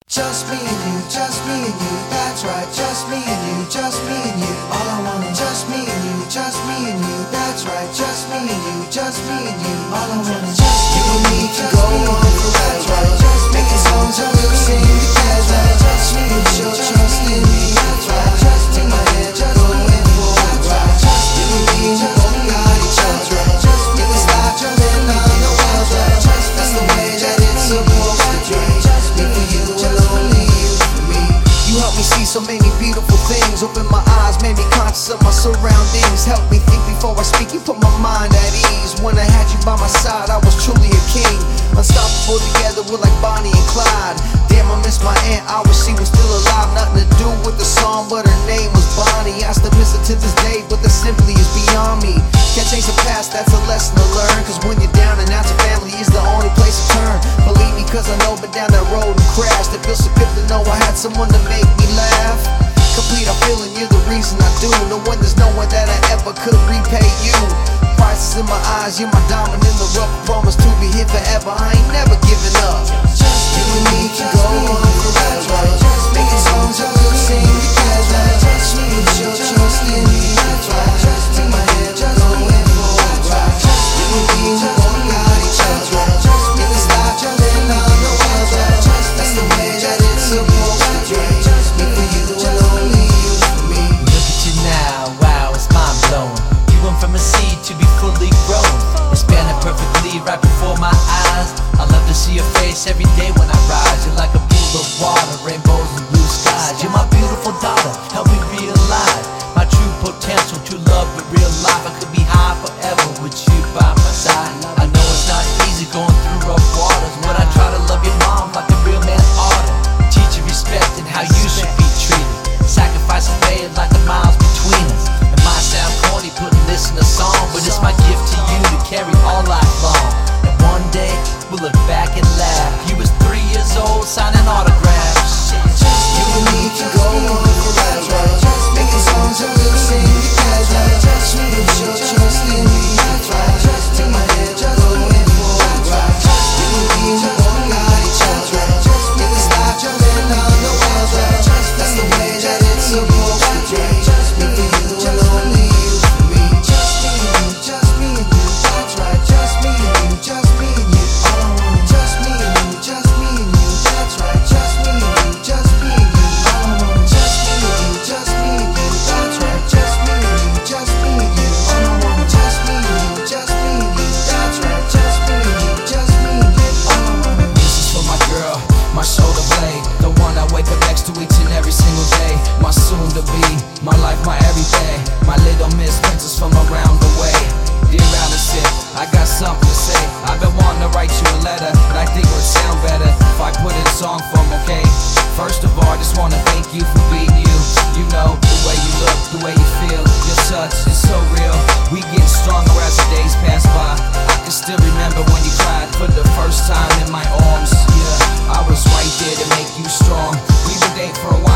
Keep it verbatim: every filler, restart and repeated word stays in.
Just me and you, just me and you, that's right. Just me and you, just me and you. All I wanna, just me and you, just me and you, that's right. Just me and you, just me and you. All I wanna, just you and me can go on forever. Just making songs that we'll sing together. Just me and you, trust in me, that's right. Just take my hand, just go in for a ride. Just you and me, we both got each other. Just we can start jumping on the weather. Just that's the way that it's supposed to be. Just me for you. You helped me see so many beautiful things. Open my eyes, made me conscious of my surroundings. Helped me think before I speak, you put my mind at ease. When I had you by my side, I was truly a king. Unstoppable together, we're like Bonnie and Clyde. Damn, I miss my aunt, I wish she was still alive. Nothing to do with the song, but her name was Bonnie. I still miss her to this day, but that simply is beyond me. Can't change the past, that's a lesson to learn. Cause when you're down and out, your family is the only place to turn. Believe me, cause I know, been down that road and crashed. It feels so good to know I had someone to make me laugh. Complete, I'm feeling you're the reason I do. No one, there's no one that I ever could repay you. Prices in my eyes, you're my diamond in the rough. Promise to be here forever, I ain't never giving up. Just you and me can go on forever. Just making songs that we'll sing together. Just me and you, trust in me, that's right. Just take my hand, just go in for a ride. Just you and me, we both got each other. Just we can start jumping on the weather. Just that's the way that it's supposed to be. Just me for you and only you for me. Look at you now, wow, it's mind blowing. You went from a seed to be fully grown. Expanding perfectly right before my eyes. I love to see your face every day when I rise. You're like a pool of water, rainbows and blue skies. You're my beautiful daughter, help me realize my true potential to love with real life. I could be high forever with you by my side. I know it's not easy going through rough waters, but I try to love your mom like a real man ought to. Teach you respect and how you should be treated. Sacrifice and pay like the miles between us. It might sound corny putting this in a song, but it's my gift to you to carry all life long. And one day we'll look back and laugh. You was three years old signing autographs. Just you and me can go on forever. Just making songs that we'll sing together. Just me and you, trust in me, that's right. Just take my hand, just go in for a ride. Just you and me, we both got each other. Just we can start jumping on the weather. Just that's the way that it's supposed to be. Just me for you and only you for me. Just me and you, just me and you, that's right. Just me and you, just me and you. All I want, just me and you, just me and you, that's right. Just me and you, just me and you. All I want, just me and you, just me and you, that's right. Just me and you, just me and you. All I want, just me and you, just me and you, that's right. Just me and you, just me and you. All I want. This is for my girl, my shoulder blade, the one I wake up next to each and every single day. My soon to be, my life, my everyday. My little Miss Princess from around the way. Dear Allison, I got something to say. I've been wanting to write you a letter, but I think it would sound better if I put it in song form, okay? First of all, I just wanna thank you for being you. You know, the way you look, the way you feel, your touch is so real. We getting stronger as the days pass by. I can still remember when you cried for the first time in my arms. Yeah, I was right there to make you strong. We've been dating for a while.